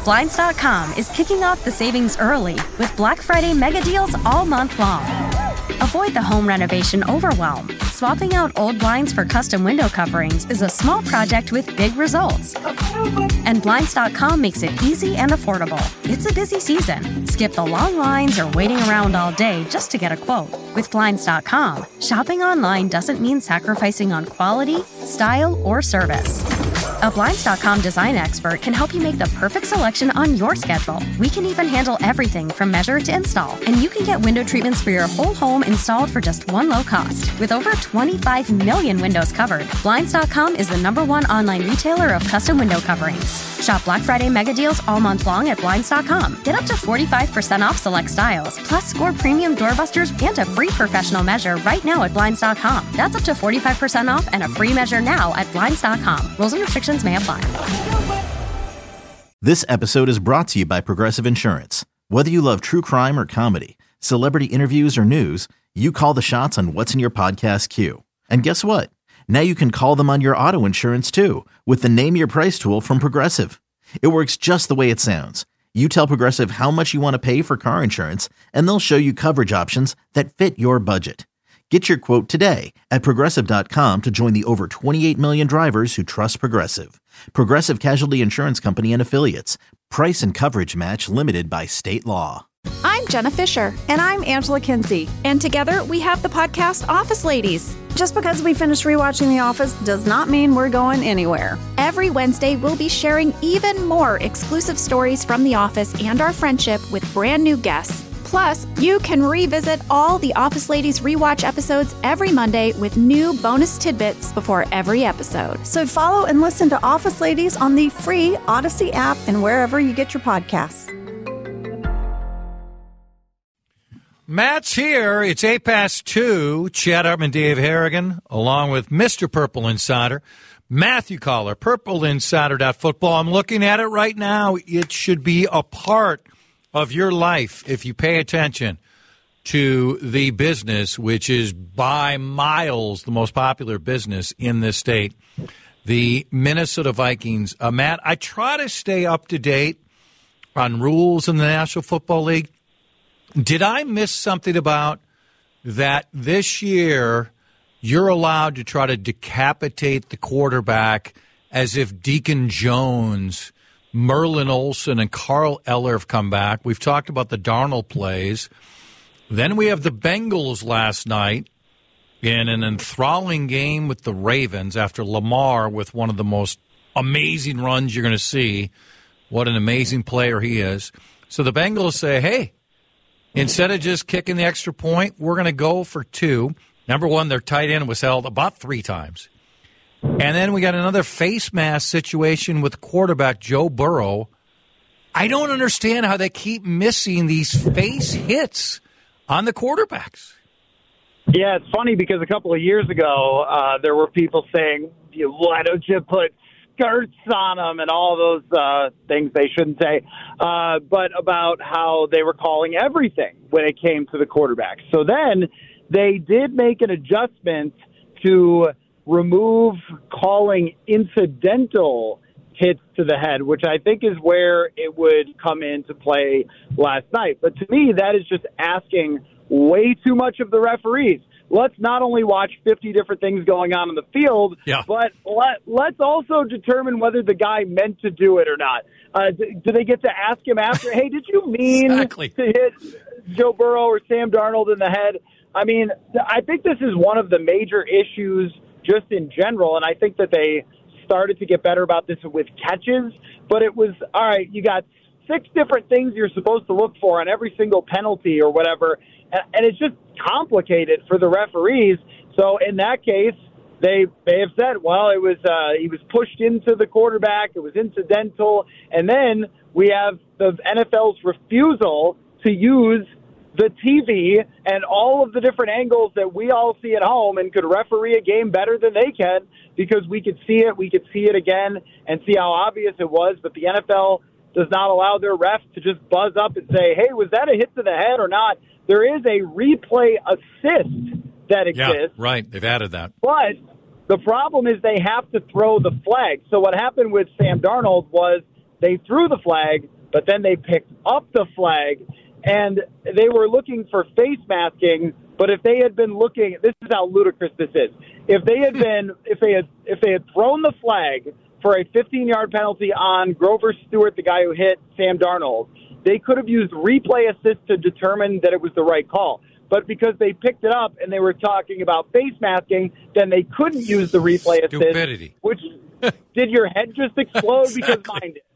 Blinds.com is kicking off the savings early with Black Friday mega deals all month long. Avoid the home renovation overwhelm. Swapping out old blinds for custom window coverings is a small project with big results. And Blinds.com makes it easy and affordable. It's a busy season. Skip the long lines or waiting around all day just to get a quote. With Blinds.com, shopping online doesn't mean sacrificing on quality, style, or service. A Blinds.com design expert can help you make the perfect selection on your schedule. We can even handle everything from measure to install. And you can get window treatments for your whole home installed for just one low cost. With over 25 million windows covered, Blinds.com is the #1 online retailer of custom window coverings. Shop Black Friday mega deals all month long at Blinds.com. Get up to 45% off select styles, plus score premium doorbusters and a free professional measure right now at Blinds.com. That's up to 45% off and a free measure now at Blinds.com. Rules and restrictions may apply. This episode is brought to you by Progressive Insurance. Whether you love true crime or comedy, celebrity interviews or news, you call the shots on what's in your podcast queue. And guess what? Now you can call them on your auto insurance too with the Name Your Price tool from Progressive. It works just the way it sounds. You tell Progressive how much you want to pay for car insurance, and they'll show you coverage options that fit your budget. Get your quote today at Progressive.com to join the over 28 million drivers who trust Progressive. Progressive Casualty Insurance Company and Affiliates. Price and coverage match limited by state law. I'm Jenna Fisher. And I'm Angela Kinsey. And together we have the podcast Office Ladies. Just because we finished rewatching The Office does not mean we're going anywhere. Every Wednesday, we'll be sharing even more exclusive stories from The Office and our friendship with brand new guests. Plus, you can revisit all the Office Ladies rewatch episodes every Monday with new bonus tidbits before every episode. So follow and listen to Office Ladies on the free Odyssey app and wherever you get your podcasts. Matt's here. It's 2:08. Chad Hartman, Dave Harrigan, along with Mr. Purple Insider, Matthew Collar, purpleinsider.football. I'm looking at it right now. It should be a part of your life if you pay attention to the business, which is by miles the most popular business in this state, the Minnesota Vikings. Matt, I try to stay up to date on rules in the National Football League. Did I miss something about that this year you're allowed to try to decapitate the quarterback as if Deacon Jones, Merlin Olsen, and Carl Eller have come back? We've talked about the Darnold plays. Then we have the Bengals last night in an enthralling game with the Ravens after Lamar with one of the most amazing runs you're going to see. What an amazing player he is. So the Bengals say, hey, instead of just kicking the extra point, we're going to go for two. Number one, their tight end was held about 3 times. And then we got another face mask situation with quarterback Joe Burrow. I don't understand how they keep missing these face hits on the quarterbacks. Yeah, it's funny because a couple of years ago, there were people saying, why don't you put skirts on them and all those things they shouldn't say, but about how they were calling everything when it came to the quarterback. So then they did make an adjustment to remove calling incidental hits to the head, which I think is where it would come into play last night. But to me, that is just asking way too much of the referees. Let's not only watch 50 different things going on in the field, but let's also determine whether the guy meant to do it or not. Do they get to ask him after, hey, did you mean to hit Joe Burrow or Sam Darnold in the head? I mean, I think this is one of the major issues just in general, and I think that they started to get better about this with catches, but it was, all right, you got 6 different things you're supposed to look for on every single penalty or whatever, and it's just complicated for the referees. So in that case, they have said, well, it was he was pushed into the quarterback, it was incidental, and then we have the NFL's refusal to use the TV and all of the different angles that we all see at home and could referee a game better than they can because we could see it again and see how obvious it was, but the NFL does not allow their refs to just buzz up and say, hey, was that a hit to the head or not? There is a replay assist that exists. Yeah, right. They've added that. But the problem is they have to throw the flag. So what happened with Sam Darnold was they threw the flag, but then they picked up the flag, and they were looking for face masking. But if they had been looking, this is how ludicrous this is. If they had been, if they had thrown the flag for a 15-yard penalty on Grover Stewart, the guy who hit Sam Darnold, they could have used replay assist to determine that it was the right call. But because they picked it up and they were talking about face masking, then they couldn't use the replay assist. Stupidity. Which, did your head just explode? Exactly. Because mine did.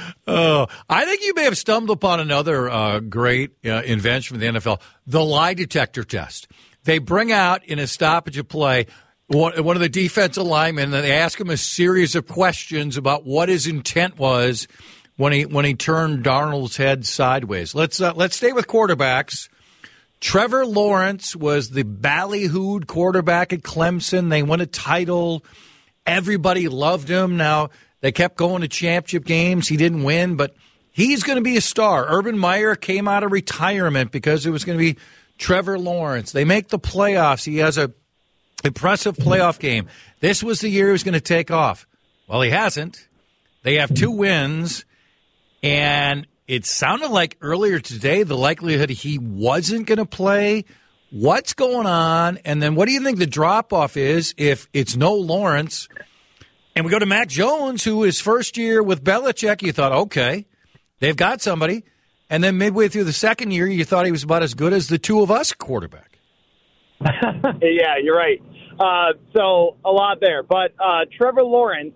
I think you may have stumbled upon another great invention for the NFL, the lie detector test. They bring out in a stoppage of play one of the defensive linemen, and they ask him a series of questions about what his intent was when he turned Darnold's head sideways. Let's stay with quarterbacks. Trevor Lawrence was the ballyhooed quarterback at Clemson. They won a title. Everybody loved him. Now, they kept going to championship games. He didn't win, but he's going to be a star. Urban Meyer came out of retirement because it was going to be Trevor Lawrence. They make the playoffs. He has a impressive playoff game. This was the year he was going to take off. Well, he hasn't. They have 2 wins, and it sounded like earlier today the likelihood he wasn't going to play. What's going on? And then what do you think the drop-off is if it's no Lawrence? And we go to Mac Jones, who his first year with Belichick, you thought, okay, they've got somebody. And then midway through the second year, you thought he was about as good as the two of us quarterback. Yeah, you're right. So a lot there. But Trevor Lawrence,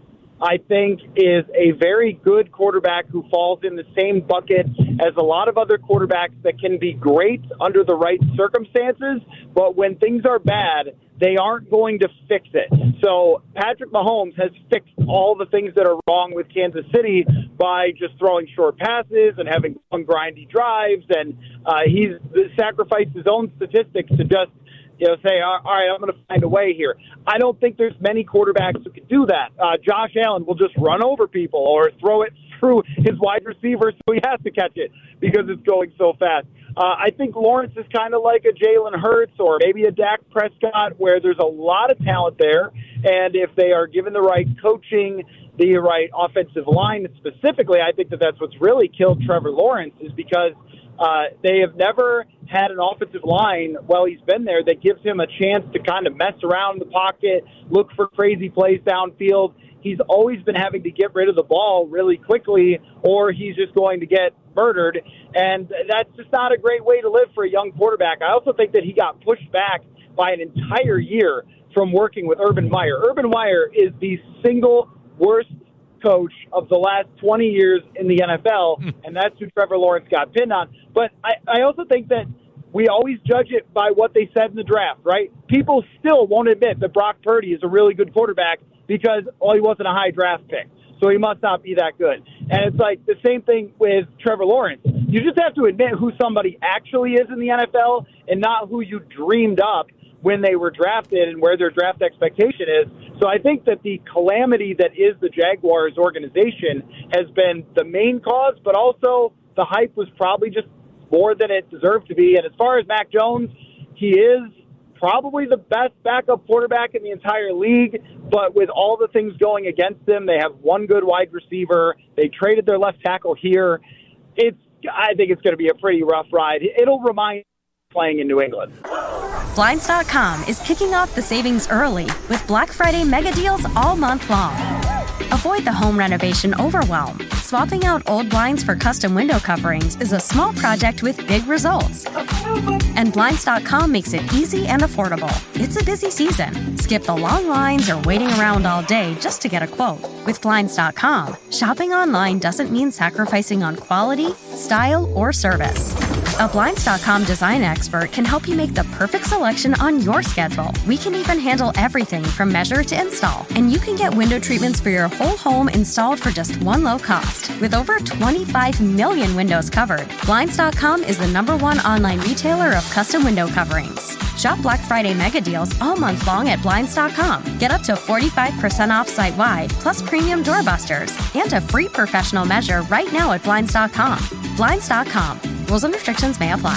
I think, is a very good quarterback who falls in the same bucket as a lot of other quarterbacks that can be great under the right circumstances, but when things are bad, they aren't going to fix it. So Patrick Mahomes has fixed all the things that are wrong with Kansas City by just throwing short passes and having long, grindy drives, and he's sacrificed his own statistics to just say, all right, I'm going to find a way here. I don't think there's many quarterbacks who can do that. Josh Allen will just run over people or throw it through his wide receiver so he has to catch it because it's going so fast. I think Lawrence is kind of like a Jalen Hurts or maybe a Dak Prescott where there's a lot of talent there, and if they are given the right coaching, the right offensive line specifically, I think that's what's really killed Trevor Lawrence is because they have never had an offensive line while he's been there that gives him a chance to kind of mess around the pocket, look for crazy plays downfield. He's always been having to get rid of the ball really quickly or he's just going to get murdered. And that's just not a great way to live for a young quarterback. I also think that he got pushed back by an entire year from working with Urban Meyer. Urban Meyer is the single worst coach of the last 20 years in the NFL, and that's who Trevor Lawrence got pinned on. But I also think that we always judge it by what they said in the draft, right? People still won't admit that Brock Purdy is a really good quarterback because, he wasn't a high draft pick, so he must not be that good. And it's like the same thing with Trevor Lawrence. You just have to admit who somebody actually is in the NFL and not who you dreamed up when they were drafted and where their draft expectation is. So I think that the calamity that is the Jaguars organization has been the main cause, but also the hype was probably just more than it deserved to be. And as far as Mac Jones, he is probably the best backup quarterback in the entire league, but with all the things going against them, they have one good wide receiver. They traded their left tackle here. I think it's going to be a pretty rough ride. It'll remind playing in New England. Blinds.com is kicking off the savings early with Black Friday mega deals all month long. Avoid the home renovation overwhelm. Swapping out old blinds for custom window coverings is a small project with big results. And Blinds.com makes it easy and affordable. It's a busy season. Skip the long lines or waiting around all day just to get a quote. With Blinds.com, shopping online doesn't mean sacrificing on quality, style, or service. A Blinds.com design expert can help you make the perfect selection on your schedule. We can even handle everything from measure to install. And you can get window treatments for your whole home installed for just one low cost. With over 25 million windows covered, Blinds.com is the #1 online retailer of custom window coverings. Shop Black Friday mega deals all month long at Blinds.com. Get up to 45% off site-wide, plus premium doorbusters, and a free professional measure right now at Blinds.com. Blinds.com. Rules and restrictions may apply.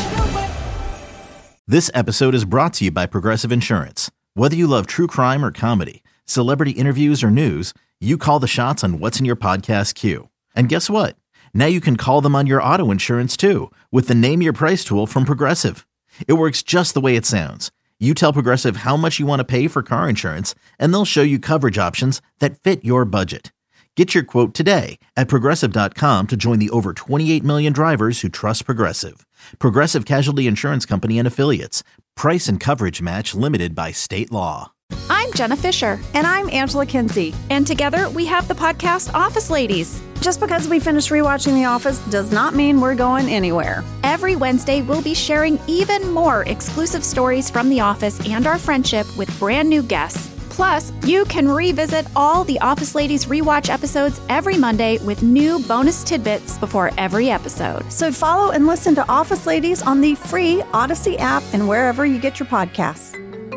This episode is brought to you by Progressive Insurance. Whether you love true crime or comedy, celebrity interviews or news, You call the shots on what's in your podcast queue. And guess what? Now you can call them on your auto insurance too with the Name Your Price tool from Progressive. It works just the way it sounds. You tell Progressive how much you want to pay for car insurance, and they'll show you coverage options that fit your budget. Get your quote today at Progressive.com to join the over 28 million drivers who trust Progressive. Progressive Casualty Insurance Company and Affiliates. Price and coverage match limited by state law. I'm Jenna Fisher. And I'm Angela Kinsey. And together we have the podcast Office Ladies. Just because we finished rewatching The Office does not mean we're going anywhere. Every Wednesday, we'll be sharing even more exclusive stories from The Office and our friendship with brand new guests. Plus, you can revisit all the Office Ladies rewatch episodes every Monday with new bonus tidbits before every episode. So follow and listen to Office Ladies on the free Odyssey app and wherever you get your podcasts.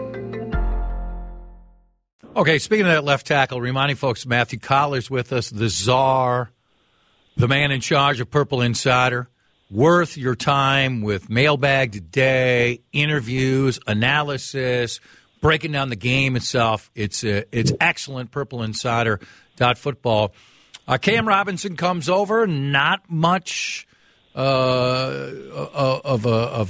Okay, speaking of that left tackle, reminding folks, Matthew Coller's with us, the czar, the man in charge of Purple Insider. Worth your time with Mailbag Today, interviews, analysis, breaking down the game itself. It's excellent, purpleinsider.football. Cam Robinson comes over, not much of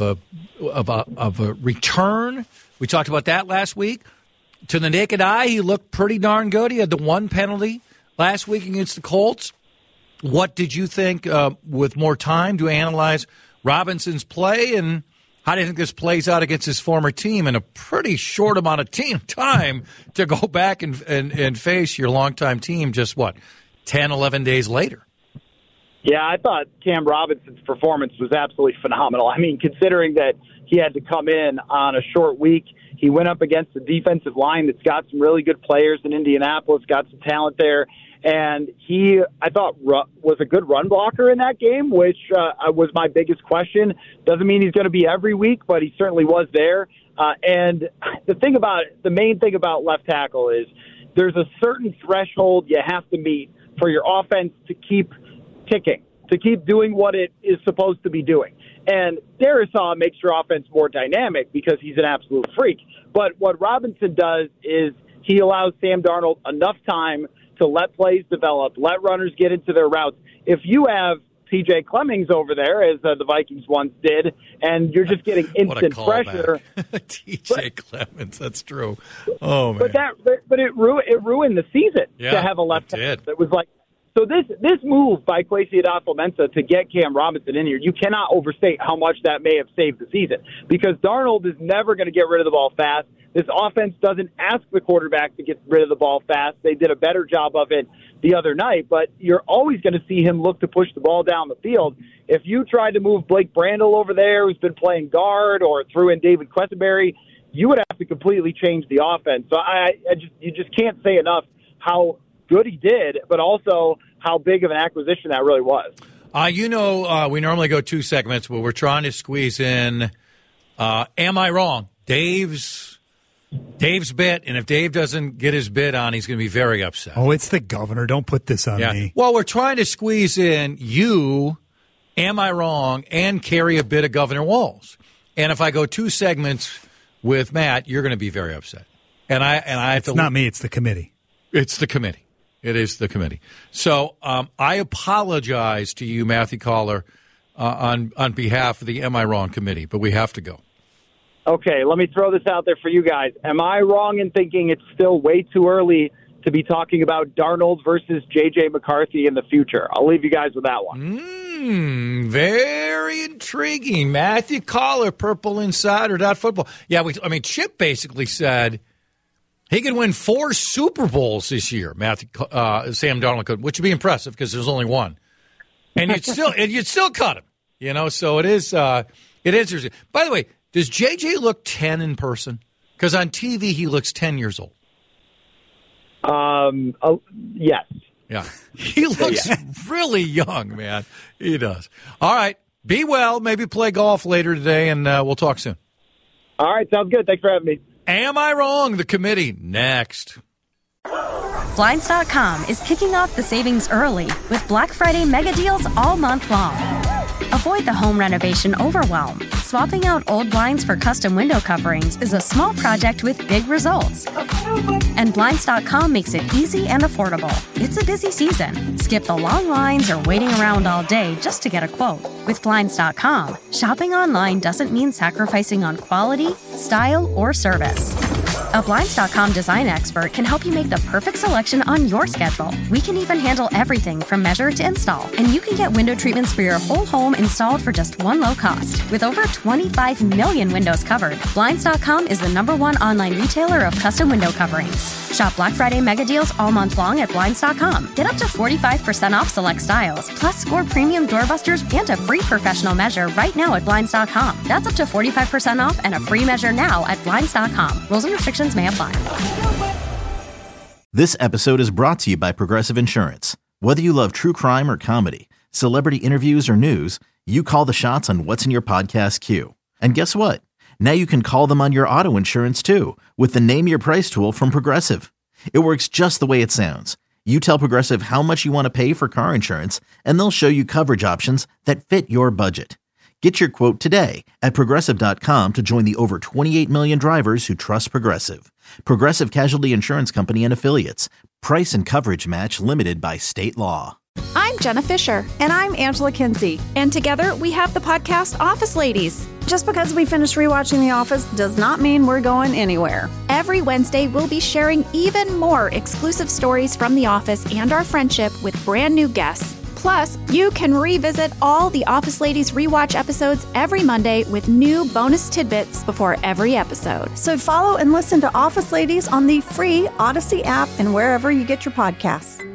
a return. We talked about that last week. To the naked eye, he looked pretty darn good. He had the one penalty last week against the Colts. What did you think with more time to analyze Robinson's play, and how do you think this plays out against his former team in a pretty short amount of time to go back and face your longtime team just, 10, 11 days later? Yeah, I thought Cam Robinson's performance was absolutely phenomenal. I mean, considering that he had to come in on a short week, he went up against a defensive line that's got some really good players in Indianapolis, got some talent there. And he, I thought, was a good run blocker in that game, which was my biggest question. Doesn't mean he's going to be every week, but he certainly was there. And the main thing about left tackle is there's a certain threshold you have to meet for your offense to keep ticking, to keep doing what it is supposed to be doing. And Darrisaw makes your offense more dynamic because he's an absolute freak. But what Robinson does is he allows Sam Darnold enough time to let plays develop, let runners get into their routes. If you have TJ Clemmings over there, as the Vikings once did, and you're just getting instant pressure. TJ Clemmings, that's true. Oh man! But it ruined the season to have a left tackle. It was like, so this move by Kwesi Adofo-Mensah to get Cam Robinson in here, you cannot overstate how much that may have saved the season, because Darnold is never going to get rid of the ball fast. This offense doesn't ask the quarterback to get rid of the ball fast. They did a better job of it the other night, but you're always going to see him look to push the ball down the field. If you tried to move Blake Brandel over there, who's been playing guard, or threw in David Quessenberry, you would have to completely change the offense. So you just can't say enough how good he did, but also how big of an acquisition that really was. We normally go 2 segments, but we're trying to squeeze in Am I Wrong? Dave's bit, and if Dave doesn't get his bid on, he's going to be very upset. Oh, it's the governor. Don't put this on me. Well, we're trying to squeeze in you, Am I Wrong, and carry a bit of Governor Walz. And if I go 2 segments with Matt, you're going to be very upset. And I have to. It's not me. It's the committee. It's the committee. It is the committee. So I apologize to you, Matthew Coller, on behalf of the Am I Wrong committee, but we have to go. Okay, let me throw this out there for you guys. Am I wrong in thinking it's still way too early to be talking about Darnold versus J.J. McCarthy in the future? I'll leave you guys with that one. Very intriguing. Matthew Coller, purpleinsider.football. Yeah, Chip basically said he could win 4 Super Bowls this year, Sam Darnold could, which would be impressive because there's only one. And you'd still cut him. So it is interesting. By the way, does JJ look 10 in person? Because on TV he looks 10 years old. Yes. Yeah. He looks really young, man. He does. All right. Be well. Maybe play golf later today, and we'll talk soon. All right. Sounds good. Thanks for having me. Am I Wrong? The committee. Next. Blinds.com is kicking off the savings early with Black Friday mega deals all month long. Avoid the home renovation overwhelm. Swapping out old blinds for custom window coverings is a small project with big results. And Blinds.com makes it easy and affordable. It's a busy season. Skip the long lines or waiting around all day just to get a quote. With Blinds.com, shopping online doesn't mean sacrificing on quality, style, or service. A Blinds.com design expert can help you make the perfect selection on your schedule. We can even handle everything from measure to install, and you can get window treatments for your whole home installed for just one low cost. With over 25 million windows covered, Blinds.com is the #1 online retailer of custom window coverings. Shop Black Friday mega deals all month long at Blinds.com. Get up to 45% off select styles, plus score premium doorbusters and a free professional measure right now at Blinds.com. That's up to 45% off and a free measure now at Blinds.com. Rules and restrictions may apply. This episode is brought to you by Progressive Insurance. Whether you love true crime or comedy, celebrity interviews or news, you call the shots on what's in your podcast queue. And guess what? Now you can call them on your auto insurance too with the Name Your Price tool from Progressive. It works just the way it sounds. You tell Progressive how much you want to pay for car insurance, and they'll show you coverage options that fit your budget. Get your quote today at Progressive.com to join the over 28 million drivers who trust Progressive. Progressive Casualty Insurance Company and Affiliates. Price and coverage match limited by state law. I'm Jenna Fisher. And I'm Angela Kinsey. And together we have the podcast Office Ladies. Just because we finished rewatching The Office does not mean we're going anywhere. Every Wednesday, we'll be sharing even more exclusive stories from The Office and our friendship with brand new guests. Plus, you can revisit all the Office Ladies rewatch episodes every Monday with new bonus tidbits before every episode. So follow and listen to Office Ladies on the free Odyssey app and wherever you get your podcasts.